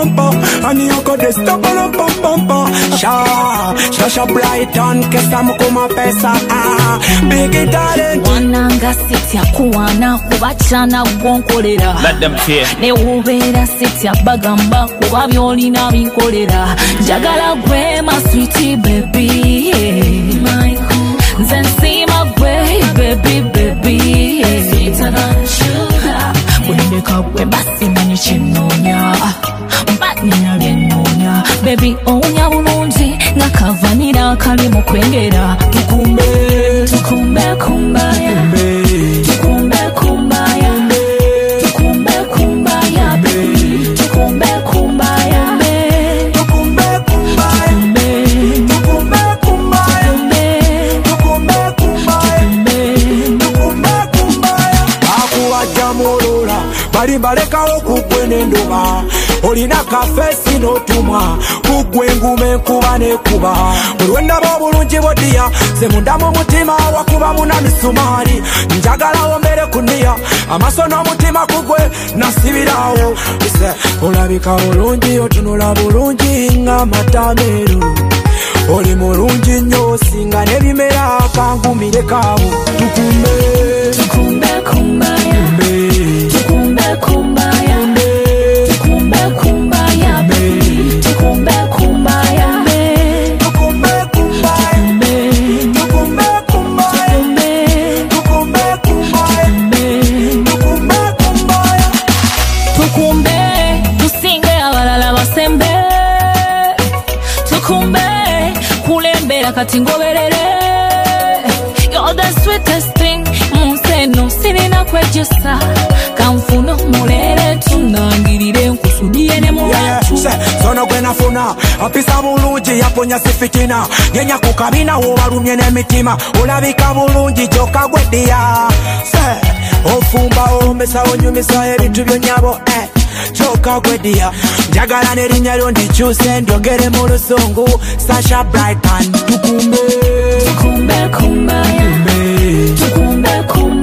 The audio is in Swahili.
and you could stop Shasha Brighton kesa mukuma pesa big talent wananga siti akuwana kubachana gonkolera let them fear ne ubera siti abagamba kuba byolina binkolera njagala gwe my sweetie baby nze nsima gwe baby sweeter than sugar bulindeka gwe basi manyi kinonya nina byenonya baby onya bulungi nga kavanira kali mu kwengera tukumbe kumbaya tukumbe kumbaya tukumbe kumbaya baby tukumbe kumbaya tukumbe kumbaya tukumbe kumbaya tukumbe kumbaya akuwaja mulula bali balekawo kugwene ndoba olina kafesi notumwa kugwe ngume kuba nekuba bulwenda bobulungi bodiya ze mundamu mutima wakuba muna misumari njagala ombere kunia amaso n'omutima kugwe nasibirawo olabika bulungi otunula bulungi nga matameru oli mulungi nnyo singa n'ebimera kangumire kaabo tukumbe kumbaya tukumbe kumbaya tukumbe kumbaya baby tukumbe kumbaya tukumbe kumbaya tukumbe kumbaya tukumbe kumbaya tukumbe kumbaya tukumbe tusinge abalala basembe tukumbe kulembera kati ngoberere you're the sweetest thing munseno sirina kwejusa kanfuno mulere tunangirire nkusudie ne muwatu sono gwe nafuna apisa bulungi yaponya sifitina ngenya kukabina wobalumye n'emitima olabika bulungi kyokka gweddiya ofumba omesa onyumisa ebintu byonyabo kyokka gweddiya njagala n'erinnya lyo ndikyuse ndyogere mu lusungu Shasha Brighton tukumbe kumbaya tukumbe kumbaya